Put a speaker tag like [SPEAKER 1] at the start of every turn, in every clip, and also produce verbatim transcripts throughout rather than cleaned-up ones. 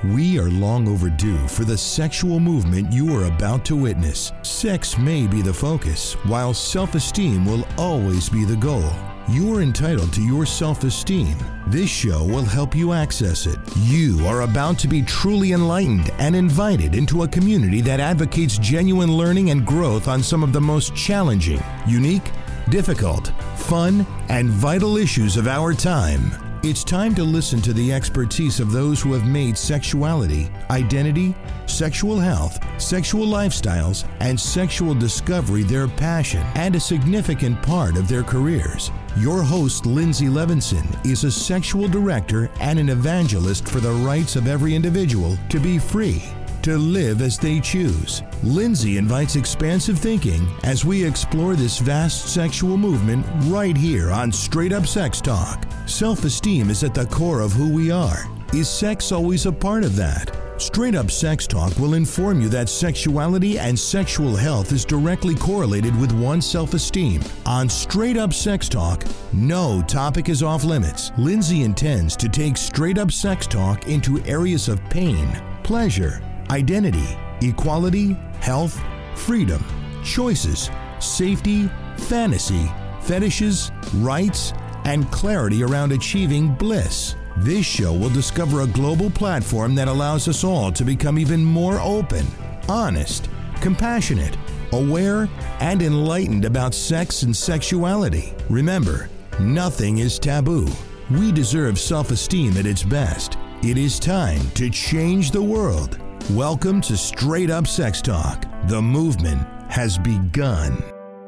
[SPEAKER 1] We are long overdue for the sexual movement you are about to witness. Sex may be the focus, while self-esteem will always be the goal. You are entitled to your self-esteem. This show will help you access it. You are about to be truly enlightened and invited into a community that advocates genuine learning and growth on some of the most challenging, unique, difficult, fun, and vital issues of our time. It's time to listen to the expertise of those who have made sexuality, identity, sexual health, sexual lifestyles, and sexual discovery their passion and a significant part of their careers. Your host, Lindsay Levinson, is a sexual director and an evangelist for the rights of every individual to be free, to live as they choose. Lindsay invites expansive thinking as we explore this vast sexual movement right here on Straight Up Sex Talk. Self-esteem is at the core of who we are. Is sex always a part of that? Straight Up Sex Talk will inform you that sexuality and sexual health is directly correlated with one's self-esteem. On Straight Up Sex Talk, no topic is off limits. Lindsay intends to take Straight Up Sex Talk into areas of pain, pleasure, identity, equality, health, freedom, choices, safety, fantasy, fetishes, rights, and clarity around achieving bliss. This show will discover a global platform that allows us all to become even more open, honest, compassionate, aware, and enlightened about sex and sexuality. Remember, nothing is taboo. We deserve self-esteem at its best. It is time to change the world. Welcome to Straight Up Sex Talk. The movement has begun.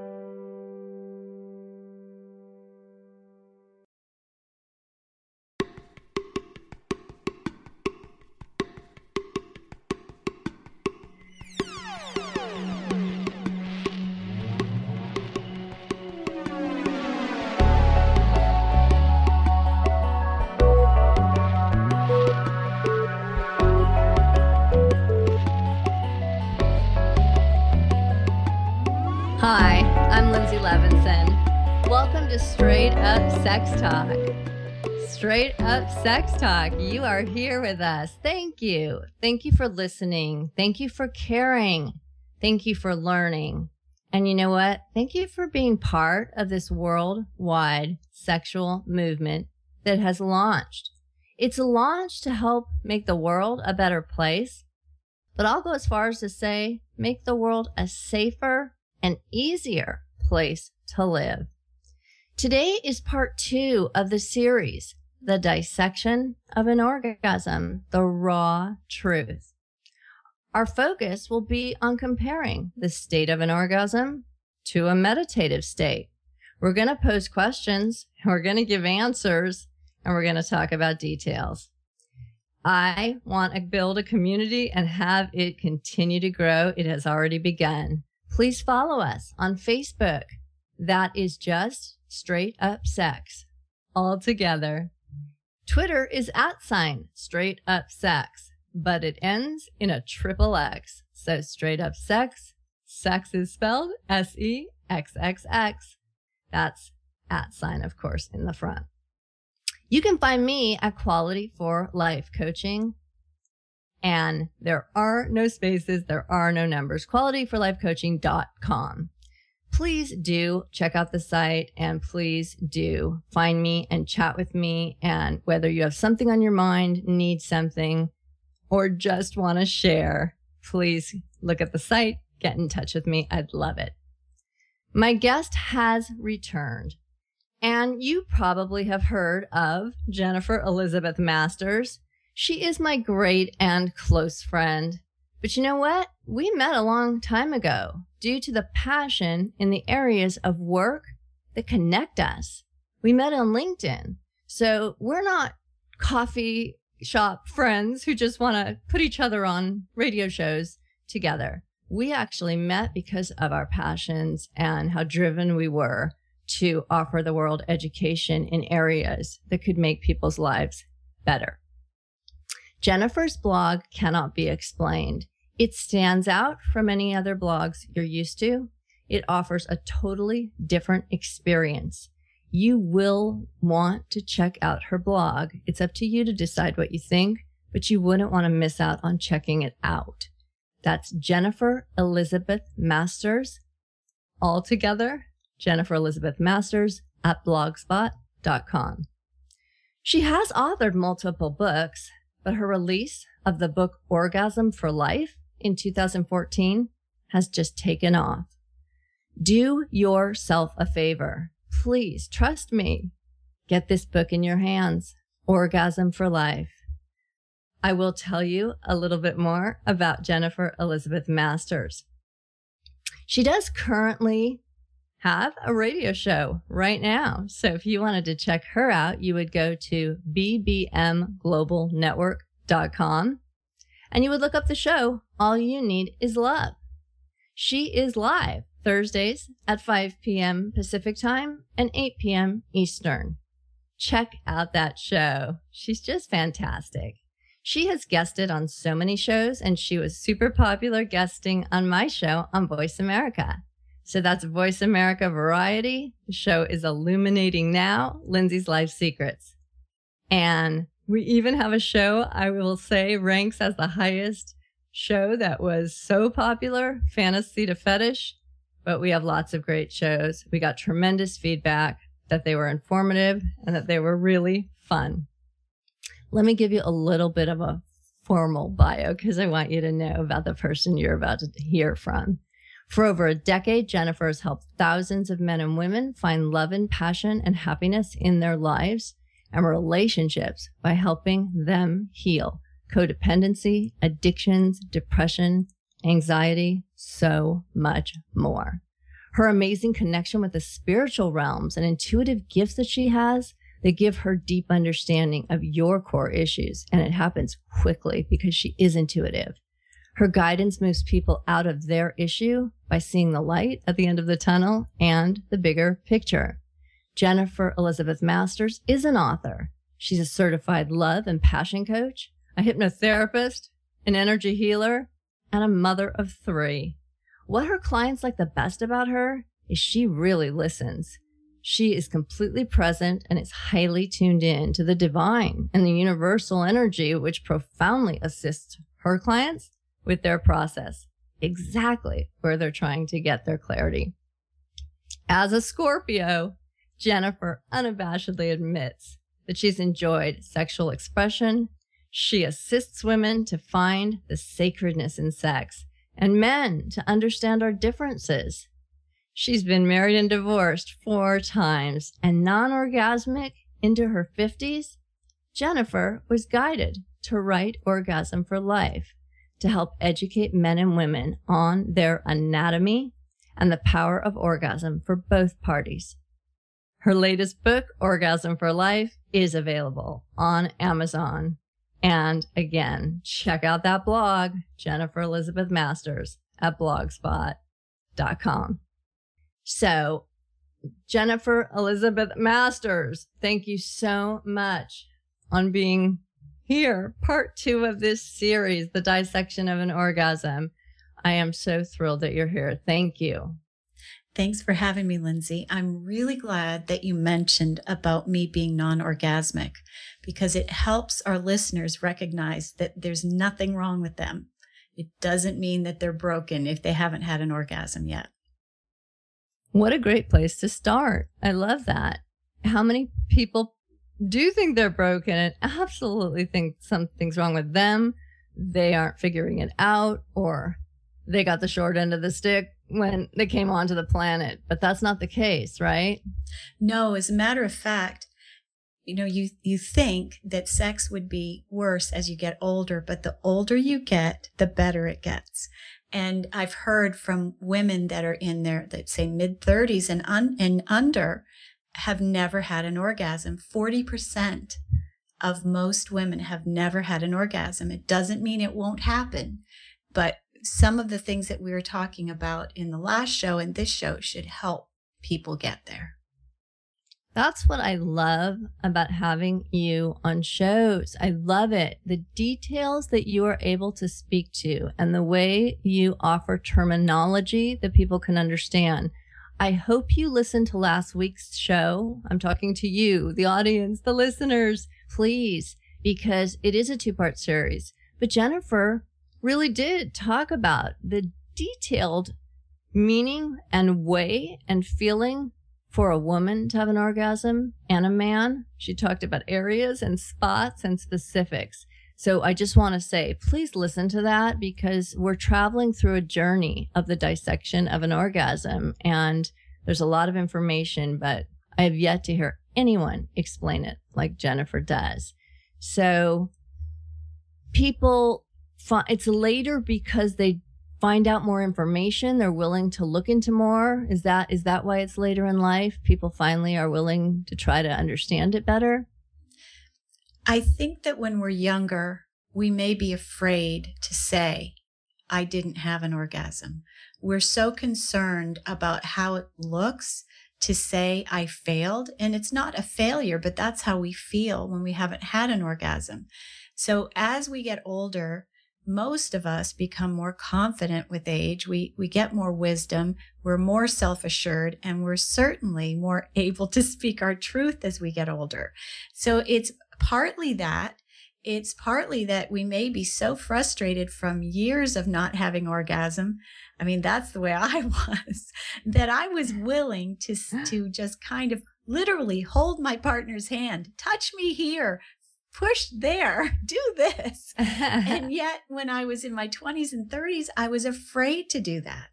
[SPEAKER 2] Hi, I'm Lindsay Levinson. Welcome to Straight Up Sex Talk. Straight Up Sex Talk. You are here with us. Thank you. Thank you for listening. Thank you for caring. Thank you for learning. And you know what? Thank you for being part of this worldwide sexual movement that has launched. It's launched to help make the world a better place, but I'll go as far as to say make the world a safer an easier place to live. Today is part two of the series, The Dissection of an Orgasm, the Raw Truth. Our focus will be on comparing the state of an orgasm to a meditative state. We're going to pose questions, we're going to give answers, and we're going to talk about details. I want to build a community and have it continue to grow. It has already begun. Please follow us on Facebook. That is just Straight Up Sex, all together. Twitter is at sign Straight Up Sex, but it ends in a triple X. So Straight Up Sex, sex is spelled S E X X X. That's at sign, of course, in the front. You can find me at Quality for Life Coaching. And there are no spaces, there are no numbers, quality for life coaching dot com. Please do check out the site and please do find me and chat with me. And whether you have something on your mind, need something, or just want to share, please look at the site, get in touch with me. I'd love it. My guest has returned, and you probably have heard of Jennifer Elizabeth Masters. She is my great and close friend. But you know what? We met a long time ago due to the passion in the areas of work that connect us. We met on LinkedIn. So we're not coffee shop friends who just want to put each other on radio shows together. We actually met because of our passions and how driven we were to offer the world education in areas that could make people's lives better. Jennifer's blog cannot be explained. It stands out from any other blogs you're used to. It offers a totally different experience. You will want to check out her blog. It's up to you to decide what you think, but you wouldn't want to miss out on checking it out. That's Jennifer Elizabeth Masters, all together, Jennifer Elizabeth Masters at blogspot dot com. She has authored multiple books, but her release of the book Orgasm for Life in two thousand fourteen has just taken off. Do yourself a favor. Please, trust me. Get this book in your hands, Orgasm for Life. I will tell you a little bit more about Jennifer Elizabeth Masters. She does currently have a radio show right now. So if you wanted to check her out, you would go to b b m global network dot com and you would look up the show, All You Need Is Love. She is live Thursdays at five p.m. Pacific Time and eight p.m. Eastern. Check out that show. She's just fantastic. She has guested on so many shows, and she was super popular guesting on my show on Voice America. So that's Voice America Variety. The show is Illuminating Now, Lindsay's Life Secrets. And we even have a show I will say ranks as the highest show that was so popular, Fantasy to Fetish. But we have lots of great shows. We got tremendous feedback that they were informative and that they were really fun. Let me give you a little bit of a formal bio because I want you to know about the person you're about to hear from. For over a decade, Jennifer has helped thousands of men and women find love and passion and happiness in their lives and relationships by helping them heal codependency, addictions, depression, anxiety, so much more. Her amazing connection with the spiritual realms and intuitive gifts that she has, they give her deep understanding of your core issues, and it happens quickly because she is intuitive. Her guidance moves people out of their issue by seeing the light at the end of the tunnel and the bigger picture. Jennifer Elizabeth Masters is an author. She's a certified love and passion coach, a hypnotherapist, an energy healer, and a mother of three. What her clients like the best about her is she really listens. She is completely present and is highly tuned in to the divine and the universal energy, which profoundly assists her clients with their process, exactly where they're trying to get their clarity. As a Scorpio, Jennifer unabashedly admits that she's enjoyed sexual expression. She assists women to find the sacredness in sex and men to understand our differences. She's been married and divorced four times and non-orgasmic into her fifties. Jennifer was guided to write Orgasm for Life to help educate men and women on their anatomy and the power of orgasm for both parties. Her latest book, Orgasm for Life, is available on Amazon. And again, check out that blog, Jennifer Elizabeth Masters at blogspot dot com. So, Jennifer Elizabeth Masters, thank you so much on being here. Part two of this series, The Dissection of an Orgasm. I am so thrilled that you're here. Thank you.
[SPEAKER 3] Thanks for having me, Lindsay. I'm really glad that you mentioned about me being non-orgasmic because it helps our listeners recognize that there's nothing wrong with them. It doesn't mean that they're broken if they haven't had an orgasm yet.
[SPEAKER 2] What a great place to start. I love that. How many people do think they're broken and absolutely think something's wrong with them? They aren't figuring it out, or they got the short end of the stick when they came onto the planet. But that's not the case, right?
[SPEAKER 3] No, as a matter of fact, you know, you, you think that sex would be worse as you get older, but the older you get, the better it gets. And I've heard from women that are in their, let's say, mid thirties and, un, and under have never had an orgasm. forty percent of most women have never had an orgasm. It doesn't mean it won't happen, but some of the things that we were talking about in the last show and this show should help people get there.
[SPEAKER 2] That's what I love about having you on shows. I love it. The details that you are able to speak to and the way you offer terminology that people can understand. I hope you listened to last week's show. I'm talking to you, the audience, the listeners. Please because it is a two-part series. But Jennifer really did talk about the detailed meaning and way and feeling for a woman to have an orgasm and a man. She talked about areas and spots and specifics. So I just want to say, please listen to that, because we're traveling through a journey of the dissection of an orgasm. And there's a lot of information, but I have yet to hear anyone explain it like Jennifer does. So people, fi- it's later because they find out more information. They're willing to look into more. Is that is that why it's later in life? People finally are willing to try to understand it better?
[SPEAKER 3] I think that when we're younger, we may be afraid to say, I didn't have an orgasm. We're so concerned about how it looks to say I failed. And it's not a failure, but that's how we feel when we haven't had an orgasm. So as we get older, most of us become more confident with age. We we get more wisdom. We're more self-assured, and we're certainly more able to speak our truth as we get older. So it's partly that. It's partly that we may be so frustrated from years of not having orgasm. I mean, that's the way I was, that I was willing to, to just kind of literally hold my partner's hand, touch me here, push there, do this. And yet when I was in my twenties and thirties, I was afraid to do that.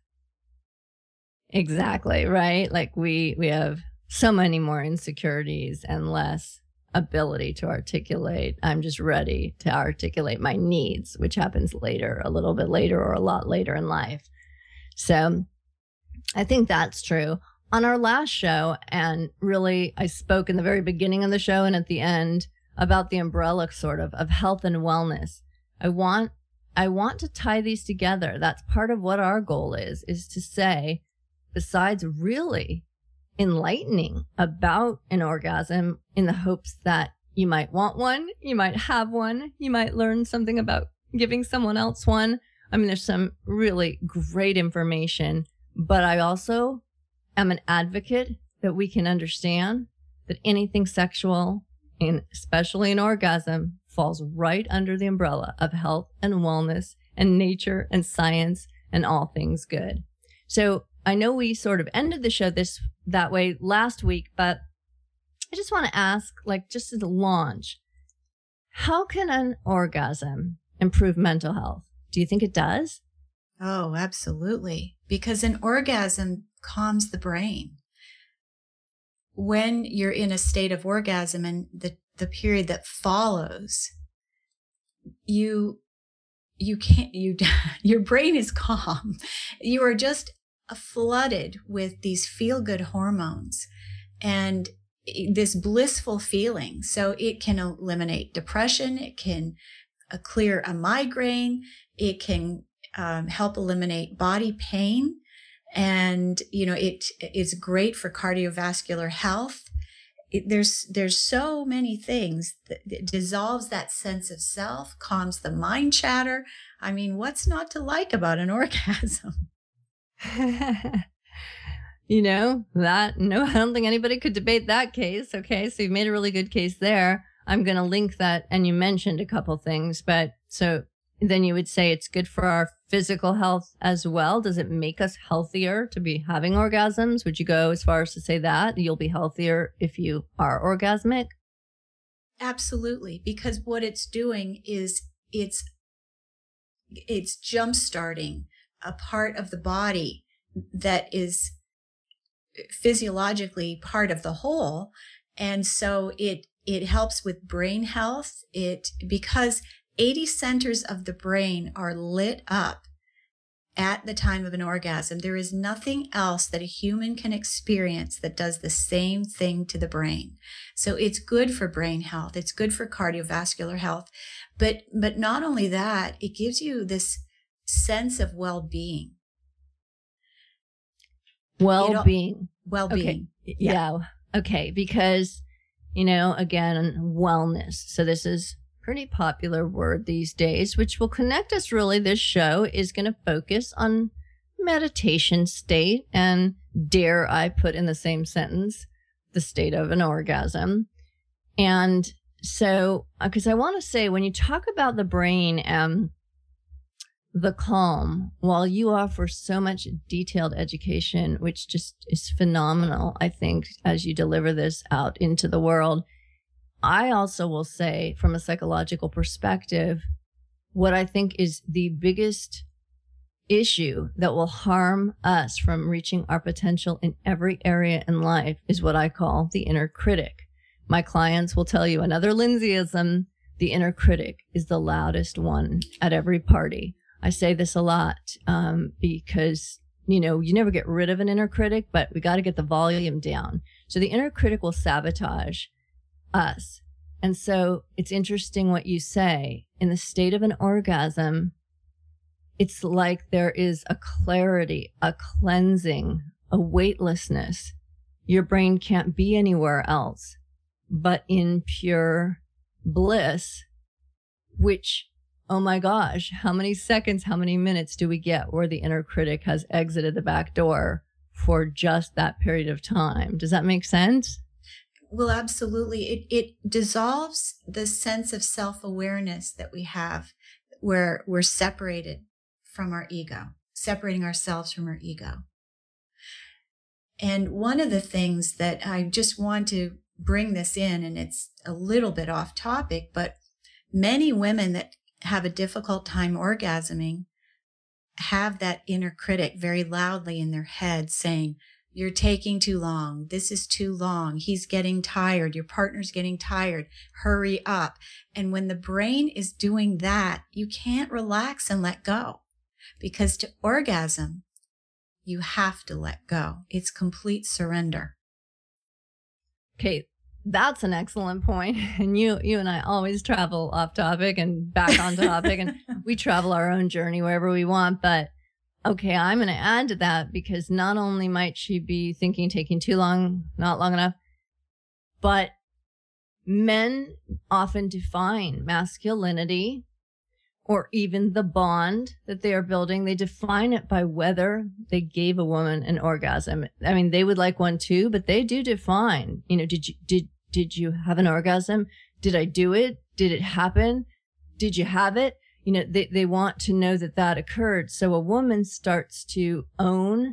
[SPEAKER 2] Exactly, right? Like we we have so many more insecurities and less ability to articulate. I'm just ready to articulate my needs, which happens later, a little bit later or a lot later in life. So I think that's true. On our last show, and really I spoke in the very beginning of the show and at the end about the umbrella sort of of health and wellness. I want I want to tie these together. That's part of what our goal is, is to say, besides really enlightening about an orgasm in the hopes that you might want one, you might have one, you might learn something about giving someone else one. I mean, there's some really great information, but I also am an advocate that we can understand that anything sexual, and especially an orgasm, falls right under the umbrella of health and wellness and nature and science and all things good. So I know we sort of ended the show this that way last week, but I just want to ask, like, just as a launch, how can an orgasm improve mental health? Do you think it does?
[SPEAKER 3] Oh, absolutely. Because an orgasm calms the brain. When you're in a state of orgasm and the, the period that follows, you you can't you your brain is calm. You are just flooded with these feel-good hormones and this blissful feeling. So it can eliminate depression. It can uh, clear a migraine. It can um, help eliminate body pain. And, you know, it is great for cardiovascular health. It, there's there's so many things that it dissolves that sense of self, calms the mind chatter. I mean, what's not to like about an orgasm?
[SPEAKER 2] You know, that, no, I don't think anybody could debate that case. Okay, so you've made a really good case there. I'm going to link that, and you mentioned a couple things, but so then you would say it's good for our physical health as well. Does it make us healthier to be having orgasms? Would you go as far as to say that you'll be healthier if you are orgasmic?
[SPEAKER 3] Absolutely, because what it's doing is it's it's jump-starting a part of the body that is physiologically part of the whole. And so it it helps with brain health. It because eighty centers of the brain are lit up at the time of an orgasm. There is nothing else that a human can experience that does the same thing to the brain. So it's good for brain health. It's good for cardiovascular health. But but not only that, it gives you this sense of well-being.
[SPEAKER 2] Well-being.
[SPEAKER 3] Well-being.
[SPEAKER 2] Okay. Yeah. yeah. Okay. Because, you know, again, wellness. So this is pretty popular word these days, which will connect us really. This show is going to focus on meditation state and, dare I put in the same sentence, the state of an orgasm. And so, because I want to say, when you talk about the brain and the calm, while you offer so much detailed education, which just is phenomenal, I think, as you deliver this out into the world, I also will say, from a psychological perspective, what I think is the biggest issue that will harm us from reaching our potential in every area in life is what I call the inner critic. My clients will tell you another Lindsayism: the inner critic is the loudest one at every party. I say this a lot um, because, you know, you never get rid of an inner critic, but we got to get the volume down. So the inner critic will sabotage us. And so it's interesting what you say. In the state of an orgasm, it's like there is a clarity, a cleansing, a weightlessness. Your brain can't be anywhere else but in pure bliss, which, oh my gosh, how many seconds, how many minutes do we get where the inner critic has exited the back door for just that period of time? Does that make sense?
[SPEAKER 3] Well, absolutely. It it dissolves the sense of self-awareness that we have, where we're separated from our ego, separating ourselves from our ego. And one of the things that I just want to bring this in, and it's a little bit off topic, but many women that have a difficult time orgasming have that inner critic very loudly in their head saying, "You're taking too long. This is too long. He's getting tired. Your partner's getting tired. Hurry up." And when the brain is doing that, you can't relax and let go, because to orgasm, you have to let go. It's complete surrender.
[SPEAKER 2] Okay, that's an excellent point. And you you and I always travel off topic and back on topic, and we travel our own journey wherever we want. But okay, I'm going to add to that, because not only might she be thinking taking too long, not long enough, but men often define masculinity, or even the bond that they are building, they define it by whether they gave a woman an orgasm. I mean, they would like one too, but they do define, you know, did you, did, did you have an orgasm? Did I do it? Did it happen? Did you have it? You know, they, they want to know that that occurred. So a woman starts to own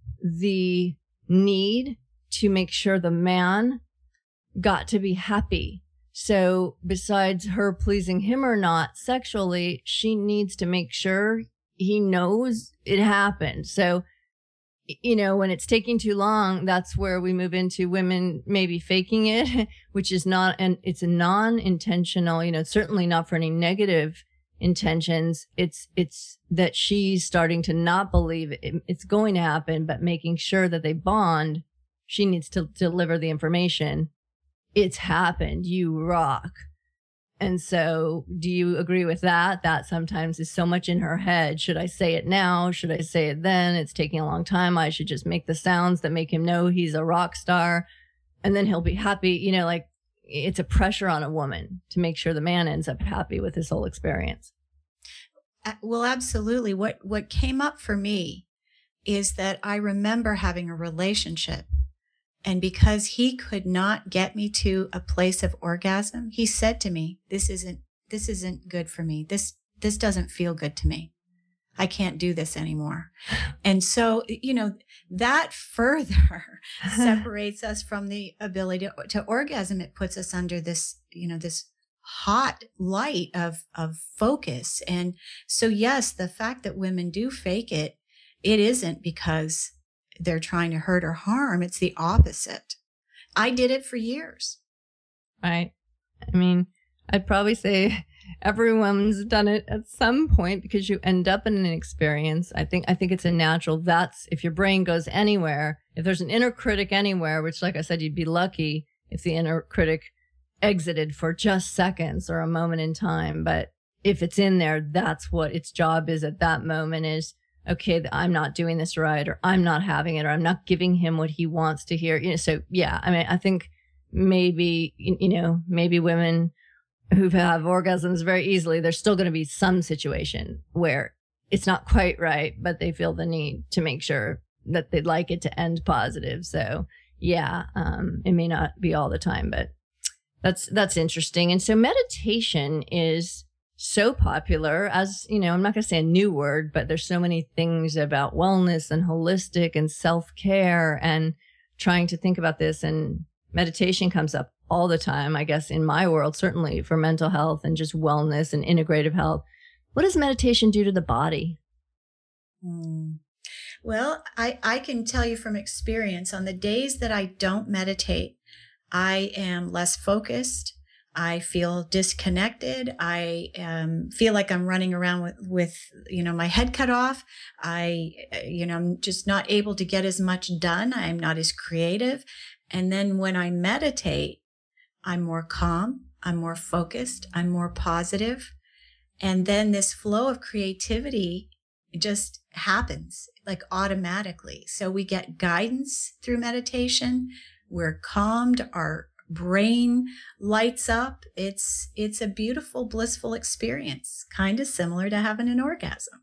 [SPEAKER 2] the need to make sure the man got to be happy. So besides her pleasing him or not sexually, she needs to make sure he knows it happened. So, you know, when it's taking too long, that's where we move into women maybe faking it, which is not, and it's a non-intentional, you know, certainly not for any negative intentions. It's, it's that she's starting to not believe it, it's going to happen, but making sure that they bond. She needs to deliver the information. It's happened. You rock. And so do you agree with that? That sometimes is so much in her head. Should I say it now? Should I say it then? It's taking a long time. I should just make the sounds that make him know he's a rock star, and then he'll be happy. You know, like, it's a pressure on a woman to make sure the man ends up happy with his whole experience.
[SPEAKER 3] Well, absolutely. What, what came up for me is that I remember having a relationship, and because he could not get me to a place of orgasm, he said to me, this isn't, this isn't good for me. This, this doesn't feel good to me. I can't do this anymore. And so, you know, that further separates us from the ability to, to orgasm. It puts us under this, you know, this hot light of, of focus. And so, yes, the fact that women do fake it, it isn't because they're trying to hurt or harm. It's the opposite. I did it for years.
[SPEAKER 2] Right. I mean, I'd probably say everyone's done it at some point, because you end up in an experience. I think, I think it's a natural. That's if your brain goes anywhere, if there's an inner critic anywhere, which, like I said, you'd be lucky if the inner critic exited for just seconds or a moment in time. But if it's in there, that's what its job is at that moment, is, okay, I'm not doing this right, or I'm not having it, or I'm not giving him what he wants to hear. You know, so yeah, I mean, I think maybe, you know, maybe women who have orgasms very easily, there's still going to be some situation where it's not quite right, but they feel the need to make sure that they'd like it to end positive. So yeah, um, it may not be all the time, but That's that's interesting. And so meditation is so popular, as, you know, I'm not going to say a new word, but there's so many things about wellness and holistic and self-care and trying to think about this. And meditation comes up all the time, I guess, in my world, certainly for mental health and just wellness and integrative health. What does meditation do to the body?
[SPEAKER 3] Mm. Well, I, I can tell you from experience, on the days that I don't meditate, I am less focused. I feel disconnected. I um, feel like I'm running around with, with, you know, my head cut off. I, you know, I'm just not able to get as much done. I'm not as creative. And then when I meditate, I'm more calm. I'm more focused. I'm more positive. And then this flow of creativity just happens like automatically. So we get guidance through meditation. We're calmed. Our brain lights up. It's, it's a beautiful, blissful experience, kind of similar to having an orgasm.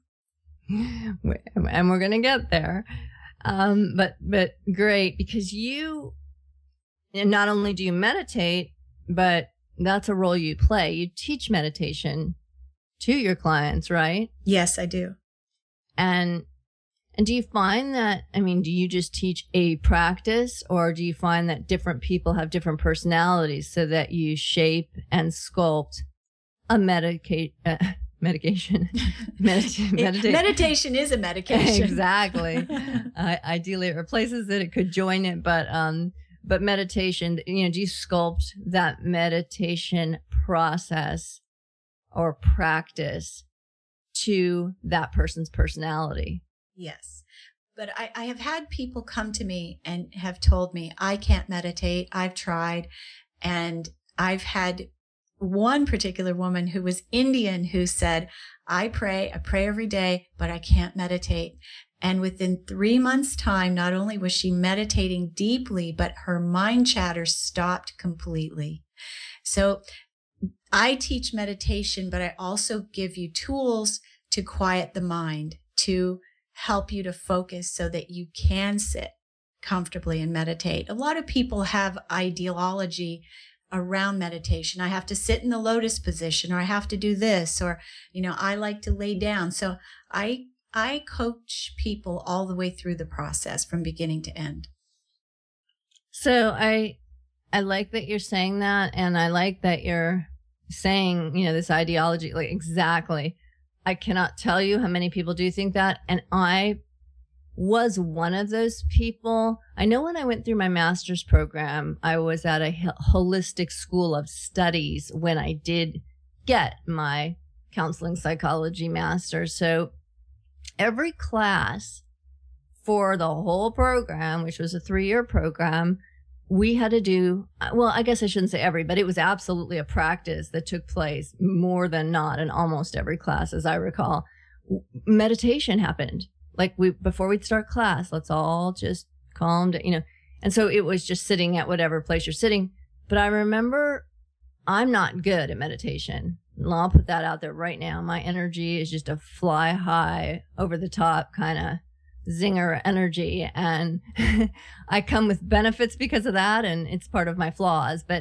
[SPEAKER 2] And we're going to get there. Um, but, but great, because you, not only do you meditate, but that's a role you play. You teach meditation to your clients, right?
[SPEAKER 3] Yes, I do.
[SPEAKER 2] And and do you find that, I mean, do you just teach a practice, or do you find that different people have different personalities so that you shape and sculpt a medica- uh, medication? Medita- medita-
[SPEAKER 3] meditation is a medication.
[SPEAKER 2] Exactly. uh, ideally, it replaces it. It could join it, but um, but meditation, you know, do you sculpt that meditation process or practice to that person's personality?
[SPEAKER 3] Yes. But I, I have had people come to me and have told me, I can't meditate. I've tried. And I've had one particular woman who was Indian who said, I pray, I pray every day, but I can't meditate. And within three months' time, not only was she meditating deeply, but her mind chatter stopped completely. So I teach meditation, but I also give you tools to quiet the mind, to help you to focus so that you can sit comfortably and meditate. A lot of people have ideology around meditation. I have to sit in the lotus position, or I have to do this, or, you know, I like to lay down. So I, I coach people all the way through the process from beginning to end.
[SPEAKER 2] So I, I like that you're saying that. And I like that you're saying, you know, this ideology, like exactly. I cannot tell you how many people do think that. And I was one of those people. I know when I went through my master's program, I was at a holistic school of studies when I did get my counseling psychology master's. So every class for the whole program, which was a three-year program, we had to do, well, I guess I shouldn't say every, but it was absolutely a practice that took place more than not in almost every class, as I recall. Meditation happened. Like we, before we'd start class, let's all just calm down, you know. And so it was just sitting at whatever place you're sitting. But I remember I'm not good at meditation. I'll put that out there right now. My energy is just a fly high, over the top kind of zinger energy, and I come with benefits because of that, and it's part of my flaws. But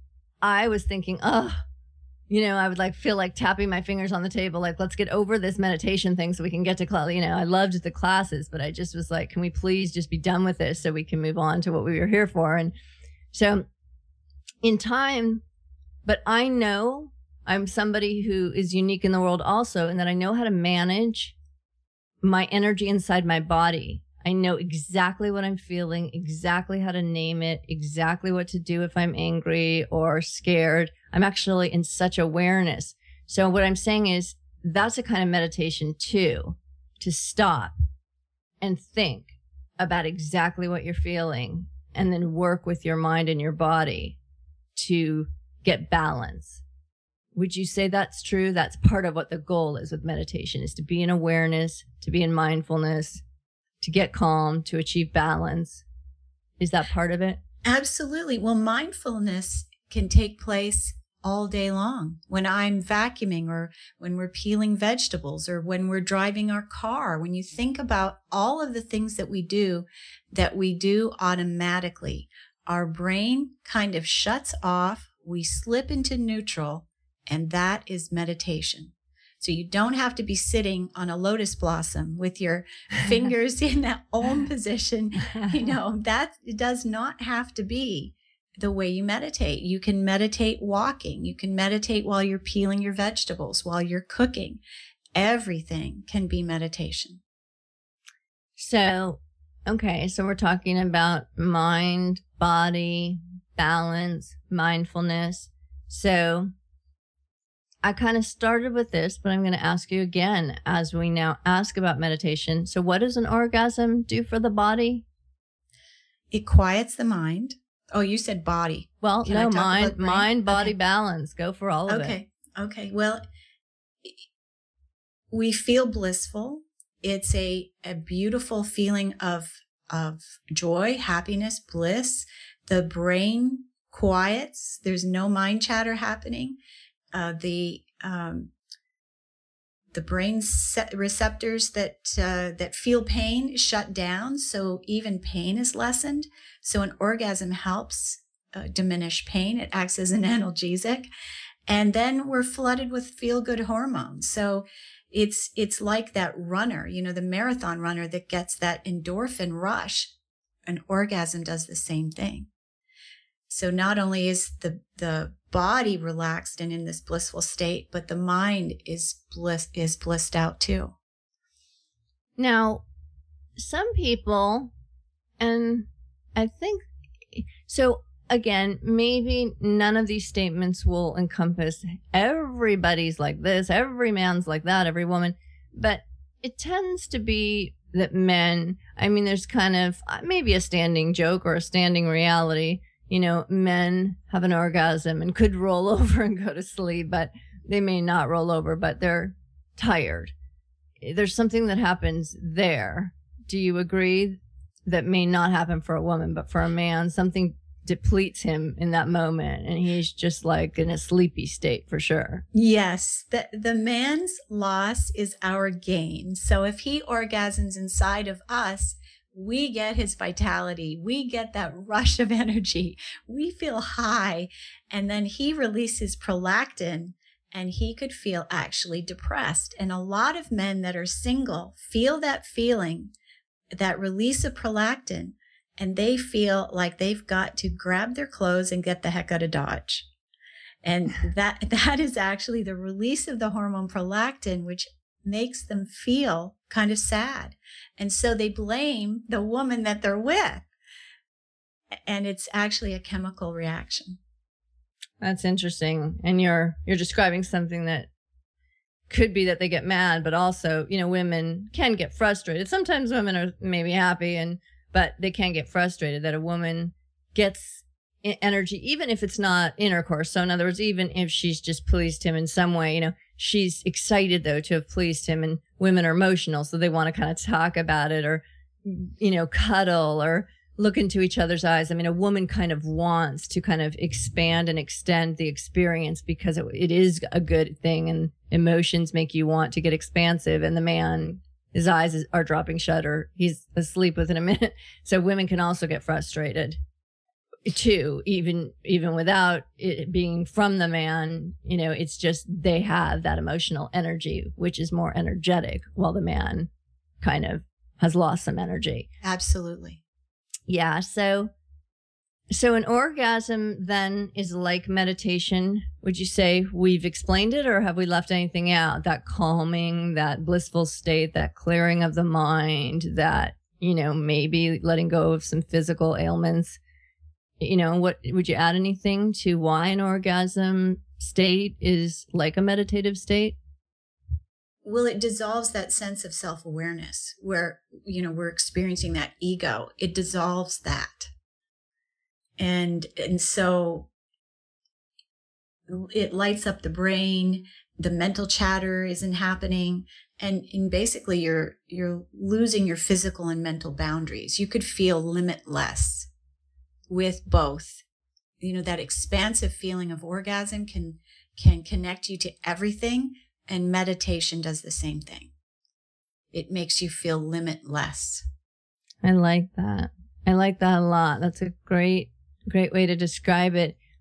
[SPEAKER 2] I was thinking, oh, you know, I would like feel like tapping my fingers on the table, like, let's get over this meditation thing so we can get to class. You know, I loved the classes, but I just was like, can we please just be done with this so we can move on to what we were here for? And so in time, but I know I'm somebody who is unique in the world also, in that I know how to manage my energy inside my body. I know exactly what I'm feeling, exactly how to name it, exactly what to do if I'm angry or scared. I'm actually in such awareness. So what I'm saying is that's a kind of meditation too, to stop and think about exactly what you're feeling and then work with your mind and your body to get balance. Would you say that's true? That's part of what the goal is with meditation, is to be in awareness, to be in mindfulness, to get calm, to achieve balance. Is that part of it?
[SPEAKER 3] Absolutely. Well, mindfulness can take place all day long. When I'm vacuuming, or when we're peeling vegetables, or when we're driving our car, when you think about all of the things that we do, that we do automatically, our brain kind of shuts off. we slip into neutral, and that is meditation. So you don't have to be sitting on a lotus blossom with your fingers in that Om position. You know, that does not have to be the way you meditate. You can meditate walking. You can meditate while you're peeling your vegetables, while you're cooking. Everything can be meditation.
[SPEAKER 2] So, okay, so we're talking about mind, body, balance, mindfulness. So I kind of started with this, but I'm going to ask you again as we now ask about meditation. So what does an orgasm do for the body?
[SPEAKER 3] It quiets the mind. Oh, you said body.
[SPEAKER 2] Well,
[SPEAKER 3] Can
[SPEAKER 2] no,
[SPEAKER 3] I talk
[SPEAKER 2] mind,
[SPEAKER 3] about brain?
[SPEAKER 2] mind, body,
[SPEAKER 3] Okay.
[SPEAKER 2] balance. Go for all of it.
[SPEAKER 3] Okay. Okay. Well, we feel blissful. It's a, a beautiful feeling of, of joy, happiness, bliss. The brain quiets. There's no mind chatter happening. Uh, the, um, the brain se- receptors that, uh, that feel pain shut down. So even pain is lessened. So an orgasm helps uh, diminish pain. It acts as an analgesic. And then we're flooded with feel-good hormones. So it's it's like that runner, you know, the marathon runner that gets that endorphin rush. An orgasm does the same thing. So not only is the the body relaxed and in this blissful state, but the mind is bliss is blissed out too.
[SPEAKER 2] Now, some people, and I think, so again, maybe none of these statements will encompass everybody's like this, every man's like that, every woman, but it tends to be that men, I mean, there's kind of maybe a standing joke or a standing reality, you know, men have an orgasm and could roll over and go to sleep, but they may not roll over, but they're tired. There's something that happens there. Do you agree that may not happen for a woman, but for a man, something depletes him in that moment and he's just like in a sleepy state for sure?
[SPEAKER 3] Yes, the, the man's loss is our gain. So if he orgasms inside of us, we get his vitality. We get that rush of energy. We feel high. And then he releases prolactin and he could feel actually depressed. And a lot of men that are single feel that feeling, that release of prolactin, and they feel like they've got to grab their clothes and get the heck out of Dodge. And that that is actually the release of the hormone prolactin, which makes them feel kind of sad. And so they blame the woman that they're with. And it's actually a chemical reaction.
[SPEAKER 2] That's interesting. And you're you're describing something that could be that they get mad, but also, you know, women can get frustrated. Sometimes women are maybe happy and but they can get frustrated that a woman gets energy, even if it's not intercourse. So in other words, even if she's just pleased him in some way, you know, she's excited though to have pleased him, and women are emotional. So they want to kind of talk about it or, you know, cuddle or look into each other's eyes. I mean, a woman kind of wants to kind of expand and extend the experience because it, it is a good thing and emotions make you want to get expansive, and the man, his eyes are dropping shut or he's asleep within a minute. So women can also get frustrated too, even, even without it being from the man. You know, it's just they have that emotional energy, which is more energetic, while the man kind of has lost some energy.
[SPEAKER 3] Absolutely.
[SPEAKER 2] Yeah. So, so an orgasm then is like meditation. Would you say we've explained it, or have we left anything out? That calming, that blissful state, that clearing of the mind, that, you know, maybe letting go of some physical ailments. You know, what would you add anything to why an orgasm state is like a meditative state?
[SPEAKER 3] Well, it dissolves that sense of self-awareness where, you know, we're experiencing that ego. It dissolves that. And, and so it lights up the brain. The mental chatter isn't happening. And, and basically you're, you're losing your physical and mental boundaries. You could feel limitless with both. You know, that expansive feeling of orgasm can, can connect you to everything. And meditation does the same thing. It makes you feel limitless.
[SPEAKER 2] I like that. I like that a lot. That's a great, great way to describe it.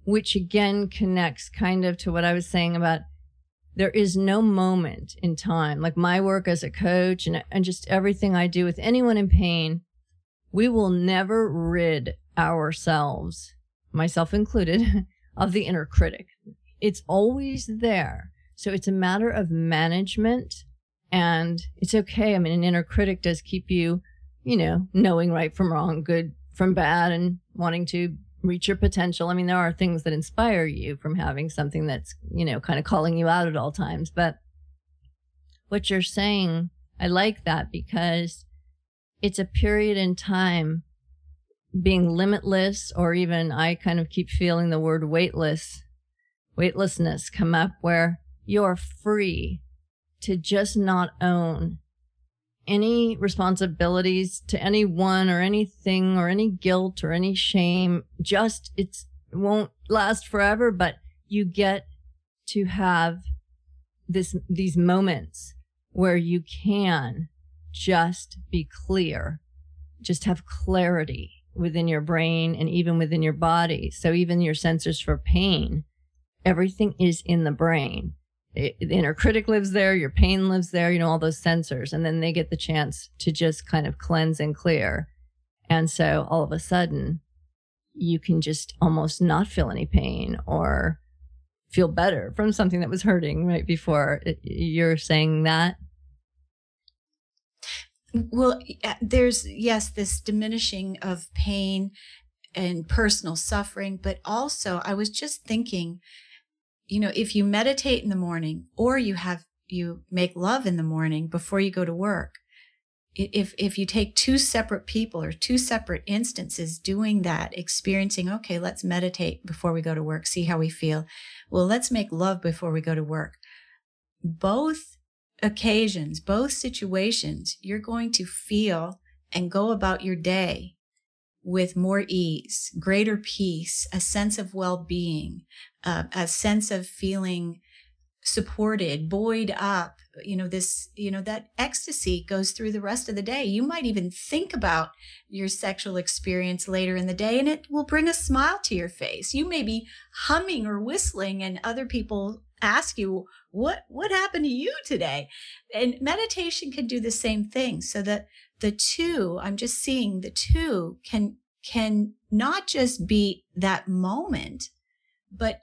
[SPEAKER 2] which again connects kind of to what I was saying about there is no moment in time, like my work as a coach and, and just everything I do with anyone in pain, we will never rid ourselves, myself included, of the inner critic. It's always there. So it's a matter of management, and it's okay. I mean, an inner critic does keep you, you know, knowing right from wrong, good from bad, and wanting to reach your potential. I mean, there are things that inspire you from having something that's, you know, kind of calling you out at all times. But what you're saying, I like that, because it's a period in time being limitless, or even I kind of keep feeling the word weightless, weightlessness come up, where you're free to just not own any responsibilities to anyone or anything or any guilt or any shame. Just, it's, it won't last forever, but you get to have this, these moments where you can just be clear, just have clarity within your brain and even within your body. So even your sensors for pain, everything is in the brain. The inner critic lives there, your pain lives there, you know, all those sensors. And then they get the chance to just kind of cleanse and clear. And so all of a sudden, you can just almost not feel any pain or feel better from something that was hurting right before. You're saying that?
[SPEAKER 3] Well, there's, yes, this diminishing of pain and personal suffering, but also I was just thinking, you know, if you meditate in the morning, or you have, you make love in the morning before you go to work, if, if you take two separate people or two separate instances doing that, experiencing, okay, let's meditate before we go to work, see how we feel. Well, let's make love before we go to work. Both occasions, both situations, you're going to feel and go about your day with more ease, greater peace, a sense of well-being, uh, a sense of feeling supported, buoyed up. You know, this, you know, that ecstasy goes through the rest of the day. You might even think about your sexual experience later in the day, and it will bring a smile to your face. You may be humming or whistling, and other people ask you, what, what happened to you today? And meditation can do the same thing, so that the two, I'm just seeing the two can, can not just be that moment, but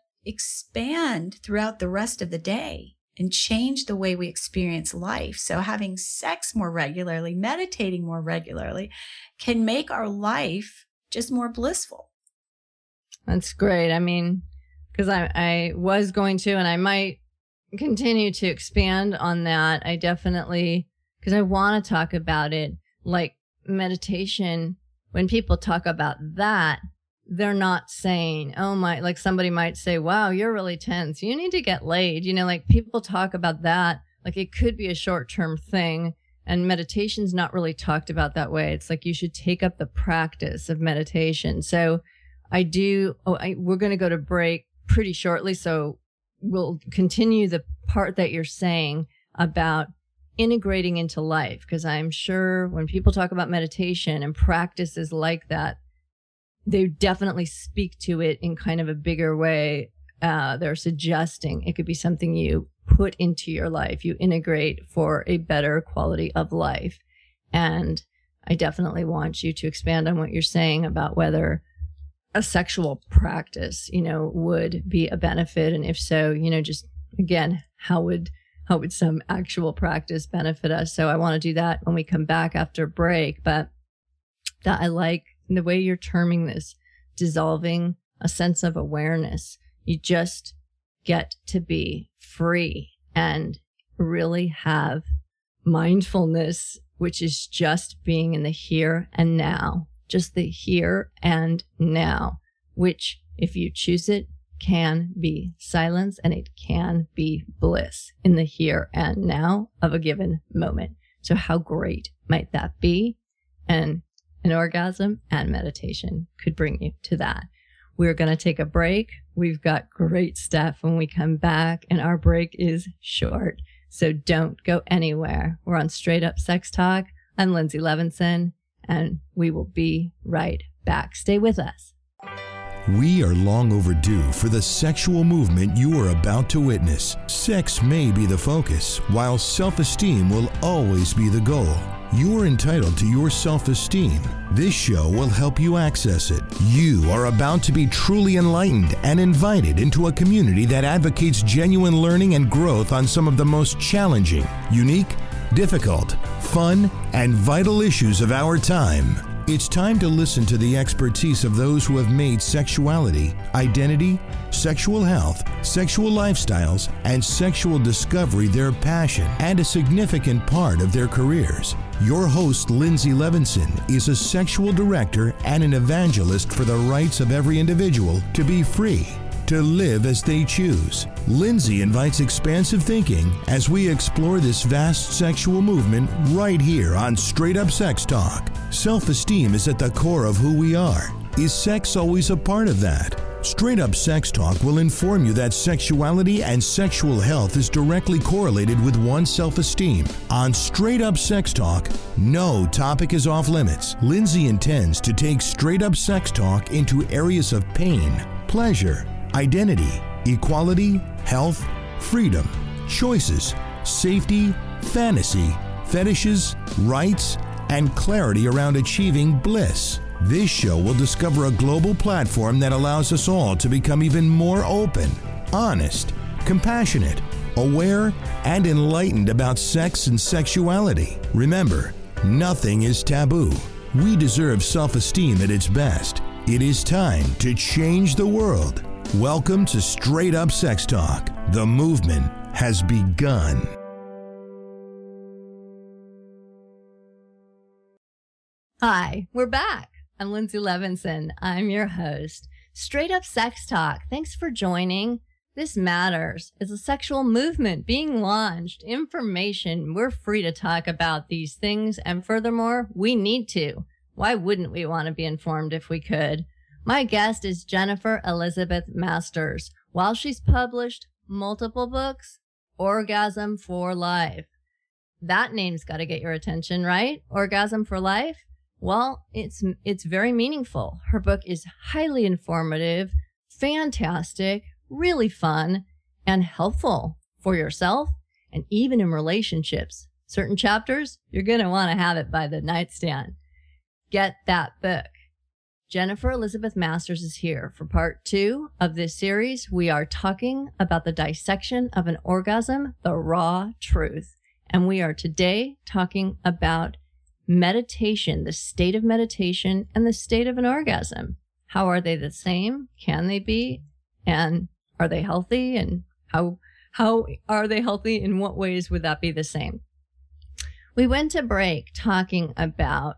[SPEAKER 3] expand throughout the rest of the day and change the way we experience life. So having sex more regularly, meditating more regularly, can make our life just more blissful.
[SPEAKER 2] That's great. I mean, because I, I was going to, and I might continue to expand on that. I definitely, because I want to talk about it, like meditation. When people talk about that, they're not saying, oh my, like somebody might say, wow, you're really tense, you need to get laid. You know, like people talk about that, like it could be a short-term thing. And meditation's not really talked about that way. It's like you should take up the practice of meditation. So I do, oh, I, we're going to go to break pretty shortly. So we'll continue the part that you're saying about integrating into life. Because I'm sure when people talk about meditation and practices like that, they definitely speak to it in kind of a bigger way. Uh, they're suggesting it could be something you put into your life, you integrate for a better quality of life. And I definitely want you to expand on what you're saying about whether a sexual practice, you know, would be a benefit. And if so, you know, just again, how would, how would some actual practice benefit us? So I want to do that when we come back after break. But that I like the way you're terming this, dissolving a sense of awareness. You just get to be free and really have mindfulness, which is just being in the here and now, just the here and now, which if you choose it, can be silence and it can be bliss in the here and now of a given moment. So how great might that be? And an orgasm and meditation could bring you to that. We're going to take a break. We've got great stuff when we come back, and our break is short. So don't go anywhere. We're on Straight Up Sex Talk. I'm Lindsay Levinson, and we will be right back. Stay with us.
[SPEAKER 1] We are long overdue for the sexual movement you are about to witness. Sex may be the focus, while self-esteem will always be the goal. You are entitled to your self-esteem. This show will help you access it. You are about to be truly enlightened and invited into a community that advocates genuine learning and growth on some of the most challenging, unique, difficult, fun, and vital issues of our time. It's time to listen to the expertise of those who have made sexuality, identity, sexual health, sexual lifestyles, and sexual discovery their passion and a significant part of their careers. Your host, Lindsay Levinson, is a sexual director and an evangelist for the rights of every individual to be free, to live as they choose. Lindsay invites expansive thinking as we explore this vast sexual movement right here on Straight Up Sex Talk. Self-esteem is at the core of who we are. Is sex always a part of that? Straight Up Sex Talk will inform you that sexuality and sexual health is directly correlated with one's self-esteem. On Straight Up Sex Talk, no topic is off limits. Lindsay intends to take Straight Up Sex Talk into areas of pain, pleasure, identity, equality, health, freedom, choices, safety, fantasy, fetishes, rights, and clarity around achieving bliss. This show will discover a global platform that allows us all to become even more open, honest, compassionate, aware, and enlightened about sex and sexuality. Remember, nothing is taboo. We deserve self-esteem at its best. It is time to change the world. Welcome to Straight Up Sex Talk. The movement has begun.
[SPEAKER 2] Hi, we're back. I'm Lindsay Levinson. I'm your host. Straight Up Sex Talk. Thanks for joining. This matters. It's a sexual movement being launched. Information. We're free to talk about these things. And furthermore, we need to. Why wouldn't we want to be informed if we could? My guest is Jennifer Elizabeth Masters. While she's published multiple books, Orgasm for Life. That name's got to get your attention, right? Orgasm for Life? Well, it's it's very meaningful. Her book is highly informative, fantastic, really fun, and helpful for yourself and even in relationships. Certain chapters, you're going to want to have it by the nightstand. Get that book. Jennifer Elizabeth Masters is here for part two of this series. We are talking about the dissection of an orgasm, the raw truth. And we are today talking about meditation, the state of meditation and the state of an orgasm. How are they the same? Can they be? And are they healthy? And how how are they healthy? In what ways would that be the same? We went to break talking about,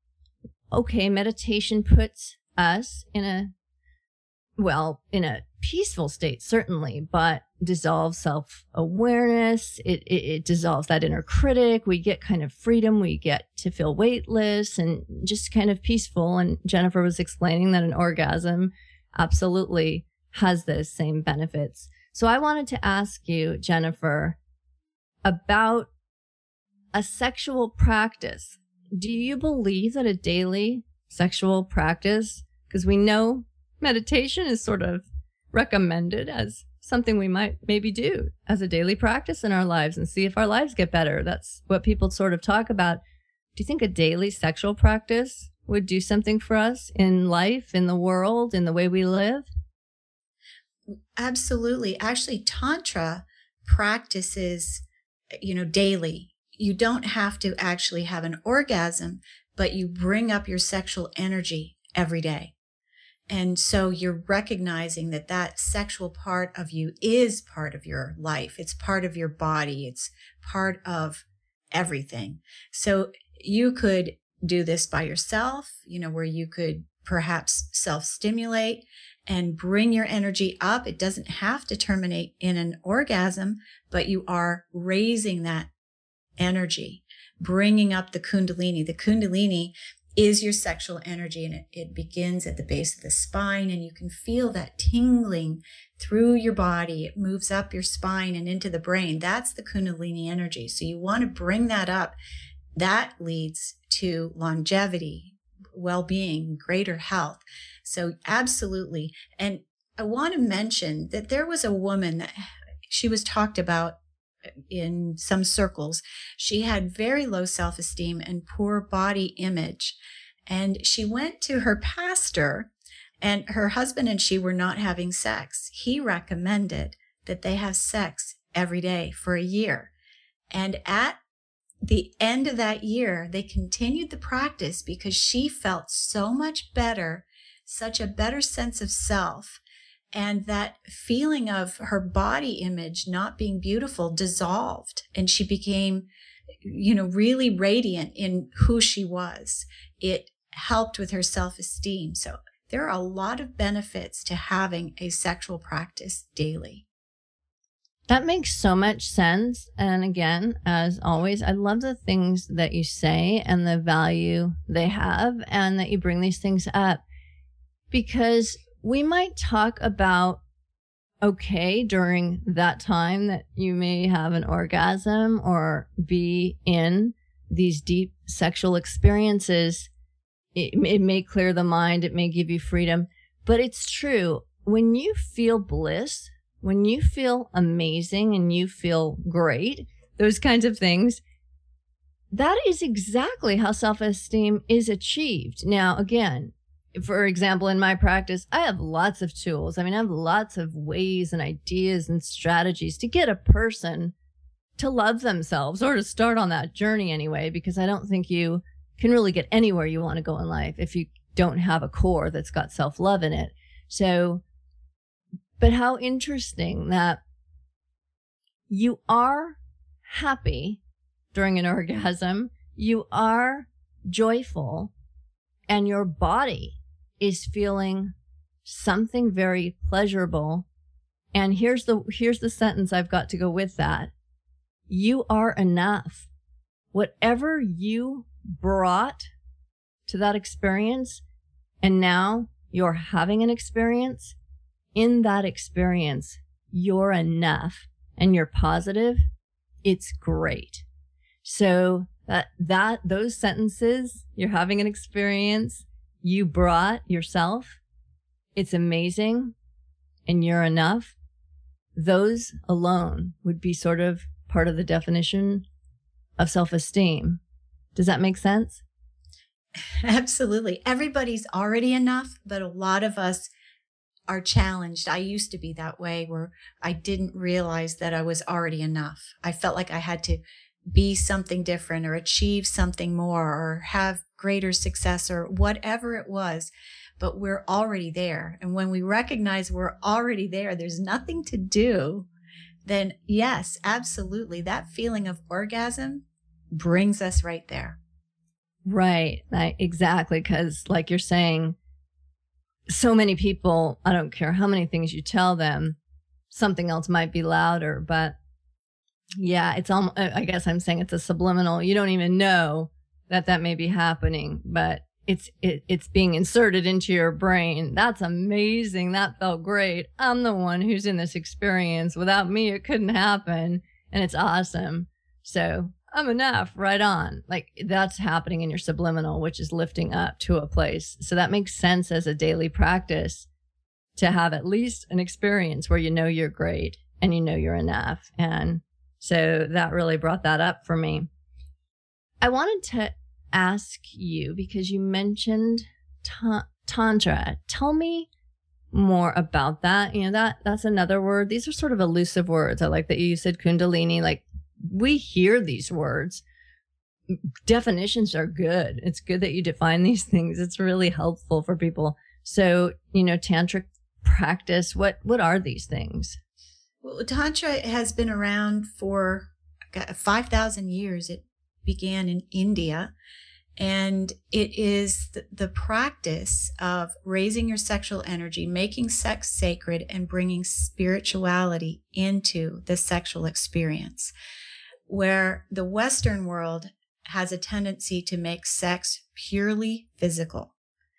[SPEAKER 2] okay, meditation puts us in a, well, in a peaceful state, certainly, but dissolves self-awareness. It, it, it dissolves that inner critic. We get kind of freedom. We get to feel weightless and just kind of peaceful. And Jennifer was explaining that an orgasm absolutely has those same benefits. So I wanted to ask you, Jennifer, about a sexual practice. Do you believe that a daily sexual practice, because we know meditation is sort of recommended as something we might maybe do as a daily practice in our lives and see if our lives get better. That's what people sort of talk about. Do you think a daily sexual practice would do something for us in life, in the world, in the way we live?
[SPEAKER 3] Absolutely. Actually, Tantra practices, you know, daily. You don't have to actually have an orgasm, but you bring up your sexual energy every day. And so you're recognizing that that sexual part of you is part of your life. It's part of your body. It's part of everything. So you could do this by yourself, you know, where you could perhaps self-stimulate and bring your energy up. It doesn't have to terminate in an orgasm, but you are raising that energy, bringing up the Kundalini. The Kundalini is your sexual energy, and it, it begins at the base of the spine, and you can feel that tingling through your body. It moves up your spine and into the brain. That's the Kundalini energy. So you want to bring that up. That leads to longevity, well-being, greater health. So absolutely. And I want to mention that there was a woman that she was talked about in some circles. She had very low self-esteem and poor body image. And she went to her pastor, and her husband and she were not having sex. He recommended that they have sex every day for a year. And at the end of that year, they continued the practice because she felt so much better, such a better sense of self. And that feeling of her body image not being beautiful dissolved. And she became, you know, really radiant in who she was. It helped with her self-esteem. So there are a lot of benefits to having a sexual practice daily.
[SPEAKER 2] That makes so much sense. And again, as always, I love the things that you say and the value they have, and that you bring these things up, because we might talk about, okay, during that time that you may have an orgasm or be in these deep sexual experiences, it, it may clear the mind, it may give you freedom, but it's true. When you feel bliss, when you feel amazing and you feel great, those kinds of things, that is exactly how self-esteem is achieved. Now, again, for example, in my practice, I have lots of tools. I mean, I have lots of ways and ideas and strategies to get a person to love themselves, or to start on that journey anyway, because I don't think you can really get anywhere you want to go in life if you don't have a core that's got self-love in it. So, but how interesting that you are happy during an orgasm, you are joyful, and your body is feeling something very pleasurable. And here's the here's the sentence I've got to go with that. You are enough. Whatever you brought to that experience, and now you're having an experience, in that experience, you're enough and you're positive. It's great. So that that those sentences, you're having an experience, you brought yourself, it's amazing, and you're enough, those alone would be sort of part of the definition of self-esteem. Does that make sense?
[SPEAKER 3] Absolutely. Everybody's already enough, but a lot of us are challenged. I used to be that way, where I didn't realize that I was already enough. I felt like I had to be something different or achieve something more or have greater success or whatever it was, but we're already there. And when we recognize we're already there, there's nothing to do, then yes, absolutely. That feeling of orgasm brings us right there.
[SPEAKER 2] Right. Like, exactly. Because like you're saying, so many people, I don't care how many things you tell them, something else might be louder, but yeah, it's almost, I guess I'm saying it's a subliminal. You don't even know that that may be happening, but it's it, it's being inserted into your brain. That's amazing. That felt great. I'm the one who's in this experience. Without me, it couldn't happen. And it's awesome. So I'm enough. Right on. Like, that's happening in your subliminal, which is lifting up to a place. So that makes sense as a daily practice to have at least an experience where you know you're great and you know you're enough. And so that really brought that up for me. I wanted to ask you, because you mentioned ta- Tantra. Tell me more about that. You know, that that's another word. These are sort of elusive words. I like that you said Kundalini. Like, we hear these words. Definitions are good. It's good that you define these things. It's really helpful for people. So, you know, tantric practice, what what are these things?
[SPEAKER 3] Well, Tantra has been around for five thousand years. It began in India, and it is the, the practice of raising your sexual energy, making sex sacred, and bringing spirituality into the sexual experience, where the Western world has a tendency to make sex purely physical.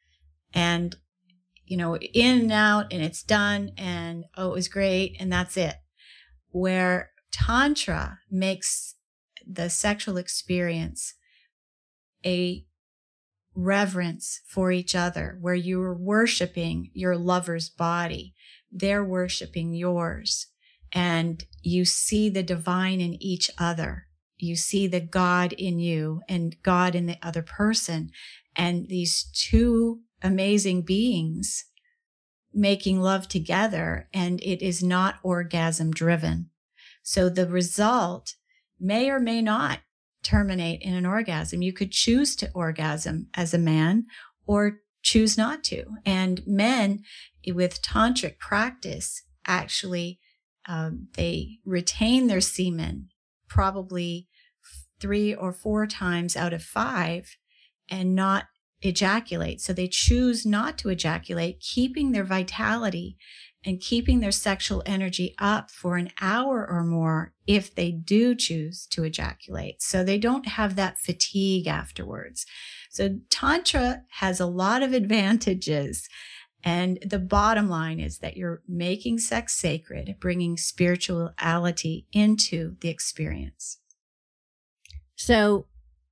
[SPEAKER 3] And you know, in and out, and it's done, and oh, it was great, and that's it. Where Tantra makes the sexual experience a reverence for each other, where you're worshiping your lover's body, they're worshiping yours, and you see the divine in each other. You see the God in you and God in the other person, and these two amazing beings making love together, and it is not orgasm driven. So the result may or may not terminate in an orgasm. You could choose to orgasm as a man or choose not to. And men with tantric practice, actually, um, they retain their semen probably three or four times out of five and not ejaculate. So they choose not to ejaculate, keeping their vitality and keeping their sexual energy up for an hour or more if they do choose to ejaculate. So they don't have that fatigue afterwards. So Tantra has a lot of advantages. And the bottom line is that you're making sex sacred, bringing spirituality into the experience.
[SPEAKER 2] So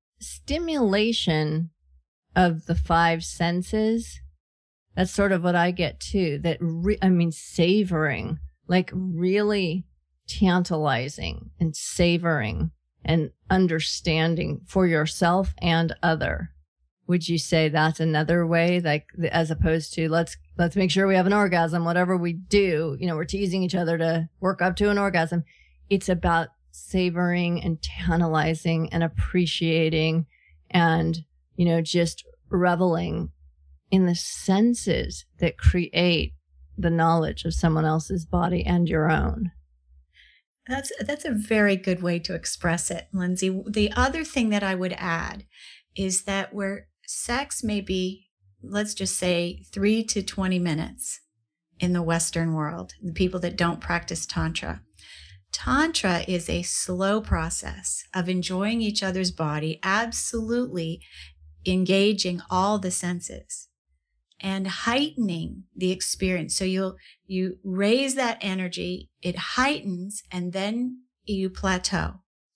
[SPEAKER 2] stimulation of the five senses, that's sort of what I get too. That, re- I mean, savoring, like really tantalizing and savoring and understanding for yourself and other. Would you say that's another way, like as opposed to let's let's make sure we have an orgasm, whatever we do, you know, we're teasing each other to work up to an orgasm. It's about savoring and tantalizing and appreciating and, you know, just reveling in the senses that create the knowledge of someone else's body and your own.
[SPEAKER 3] That's that's a very good way to express it, Lindsay. The other thing that I would add is that where sex may be, let's just say, three to twenty minutes in the Western world, the people that don't practice Tantra, Tantra is a slow process of enjoying each other's body, absolutely engaging all the senses and heightening the experience. So you'll, you raise that energy, it heightens, and then you plateau.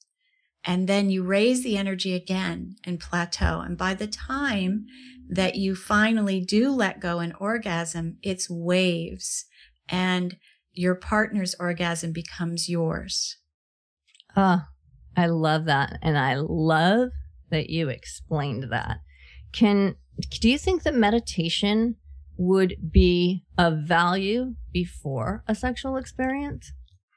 [SPEAKER 3] And then you raise the energy again and plateau. And by the time that you finally do let go and orgasm, it's waves, and your partner's orgasm becomes yours.
[SPEAKER 2] Oh, I love that. And I love that you explained that. Can, do you think that meditation would be of value before a sexual experience?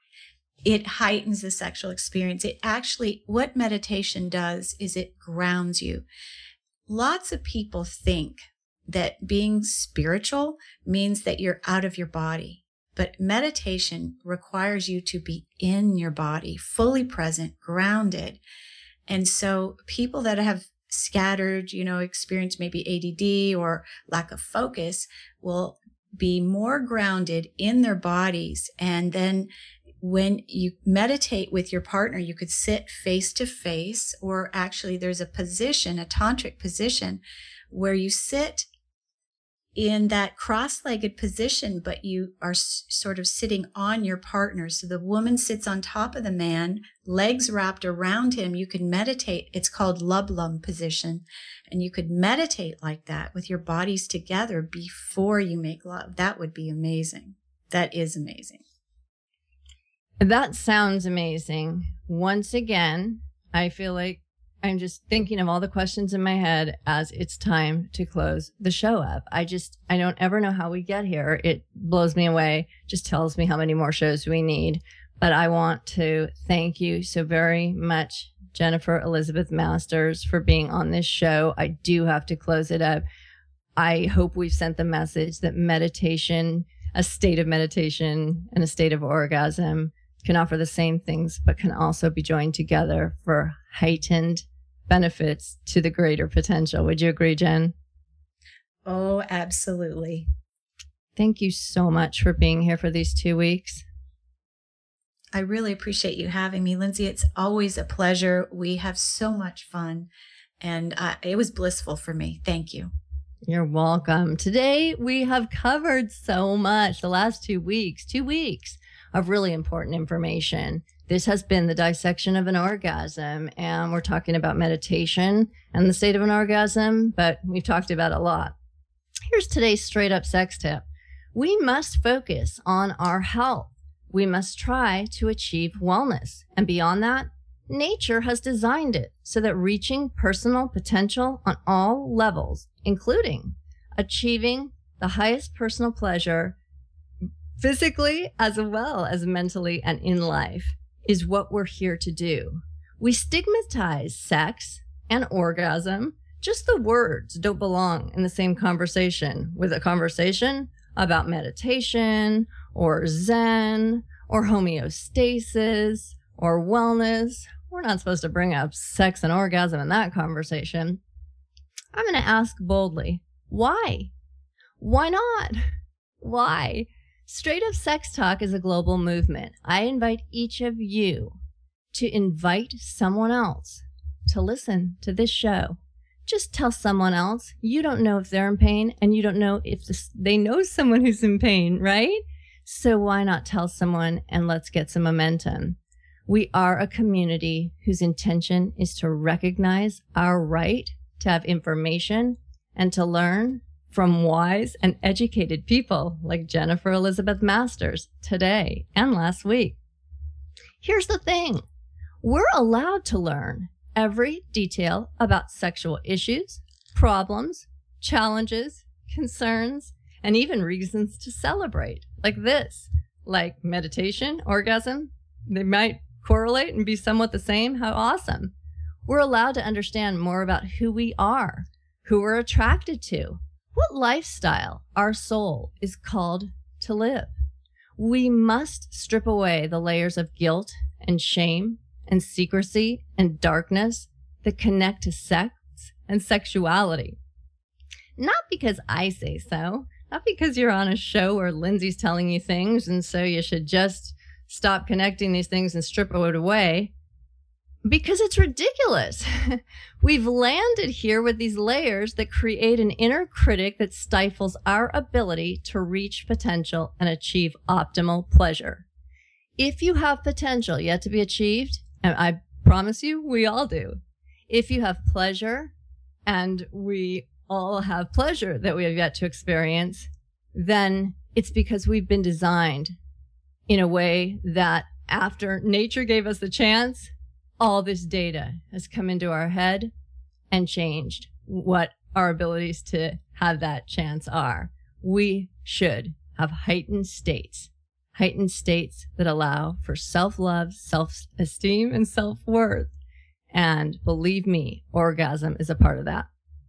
[SPEAKER 3] It heightens the sexual experience. It actually, what meditation does is it grounds you. Lots of people think that being spiritual means that you're out of your body. But meditation requires you to be in your body, fully present, grounded. And so people that have scattered, you know, experience maybe A D D or lack of focus will be more grounded in their bodies. And then when you meditate with your partner, you could sit face to face, or actually there's a position, a tantric position, where you sit in that cross-legged position, but you are s- sort of sitting on your partner. So the woman sits on top of the man, legs wrapped around him. You can meditate. It's called Lublum position. And you could meditate like that with your bodies together before you make love. That would be amazing. That is amazing.
[SPEAKER 2] That sounds amazing. Once again, I feel like I'm just thinking of all the questions in my head as it's time to close the show up. I just, I don't ever know how we get here. It blows me away, just tells me how many more shows we need. But I want to thank you so very much, Jennifer Elizabeth Masters, for being on this show. I do have to close it up. I hope we've sent the message that meditation, a state of meditation and a state of orgasm, can offer the same things, but can also be joined together for heightened benefits to the greater potential. Would you agree, Jen?
[SPEAKER 3] Oh, absolutely.
[SPEAKER 2] Thank you so much for being here for these two weeks.
[SPEAKER 3] I really appreciate you having me, Lindsay. It's always a pleasure. We have so much fun, and uh, it was blissful for me. Thank you.
[SPEAKER 2] You're welcome. Today, we have covered so much. The last two weeks, two weeks of really important information This has been the dissection of an orgasm, and we're talking about meditation and the state of an orgasm, but we've talked about it a lot. Here's today's straight up sex tip. We must focus on our health. We must try to achieve wellness. And beyond that, nature has designed it so that reaching personal potential on all levels, including achieving the highest personal pleasure physically as well as mentally and in life, is what we're here to do. We stigmatize sex and orgasm. Just the words don't belong in the same conversation with a conversation about meditation or Zen or homeostasis or wellness. We're not supposed to bring up sex and orgasm in that conversation. I'm going to ask boldly, why? Why not? Why? Straight Up Sex Talk is a global movement. I invite each of you to invite someone else to listen to this show. Just tell someone else. You don't know if they're in pain, and you don't know if this, they know someone who's in pain, right? So why not tell someone, and let's get some momentum. We are a community whose intention is to recognize our right to have information and to learn from wise and educated people like Jennifer Elizabeth Masters today and last week. Here's the thing. We're allowed to learn every detail about sexual issues, problems, challenges, concerns, and even reasons to celebrate, like this, like meditation, orgasm. They might correlate and be somewhat the same. How awesome. We're allowed to understand more about who we are, who we're attracted to, what lifestyle our soul is called to live. We must strip away the layers of guilt and shame and secrecy and darkness that connect to sex and sexuality. Not because I say so, not because you're on a show where Lindsay's telling you things and so you should just stop connecting these things and strip it away, because it's ridiculous. We've landed here with these layers that create an inner critic that stifles our ability to reach potential and achieve optimal pleasure. If you have potential yet to be achieved, and I promise you, we all do. If you have pleasure, and we all have pleasure that we have yet to experience, then it's because we've been designed in a way that after nature gave us the chance, all this data has come into our head and changed what our abilities to have that chance are. We should have heightened states, heightened states that allow for self-love, self-esteem, and self-worth. And believe me, orgasm is a part of that.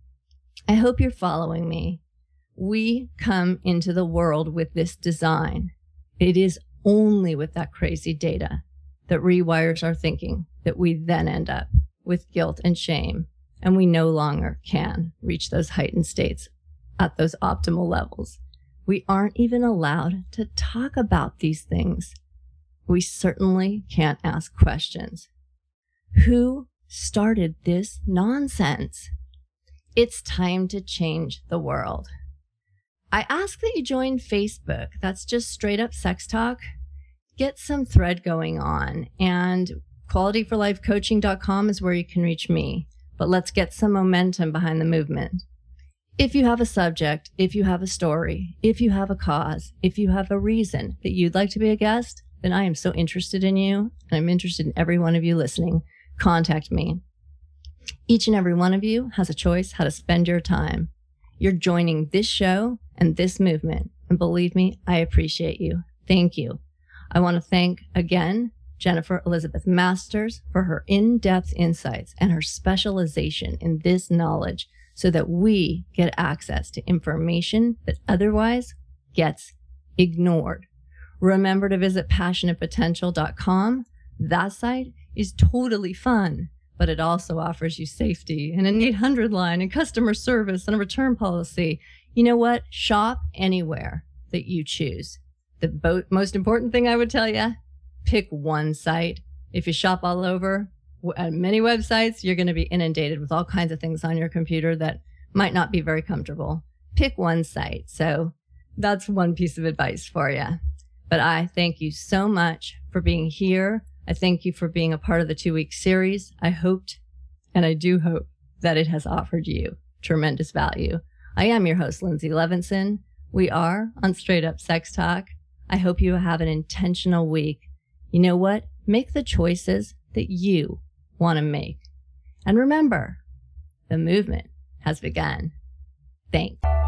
[SPEAKER 2] I hope you're following me. We come into the world with this design. It is only with that crazy data that rewires our thinking that we then end up with guilt and shame, and we no longer can reach those heightened states at those optimal levels. We aren't even allowed to talk about these things. We certainly can't ask questions. Who started this nonsense? It's time to change the world. I ask that you join Facebook. That's just Straight Up Sex Talk. Get some thread going on, and quality for life coaching dot com is where you can reach me. But let's get some momentum behind the movement. If you have a subject, if you have a story, if you have a cause, if you have a reason that you'd like to be a guest, then I am so interested in you, and I'm interested in every one of you listening. Contact me. Each and every one of you has a choice how to spend your time. You're joining this show and this movement, and believe me, I appreciate you. Thank you. I want to thank again Jennifer Elizabeth Masters for her in-depth insights and her specialization in this knowledge so that we get access to information that otherwise gets ignored. Remember to visit passionate potential dot com. That site is totally fun, but it also offers you safety and an eight hundred line and customer service and a return policy. You know what? Shop anywhere that you choose. The bo- most important thing I would tell you, pick one site. If you shop all over at many websites, you're going to be inundated with all kinds of things on your computer that might not be very comfortable. Pick one site. So that's one piece of advice for you. But I thank you so much for being here. I thank you for being a part of the two-week series. I hoped, and I do hope, that it has offered you tremendous value. I am your host, Lindsay Levinson. We are on Straight Up Sex Talk. I hope you have an intentional week. You know what? Make the choices that you want to make. And remember, the movement has begun. Thanks.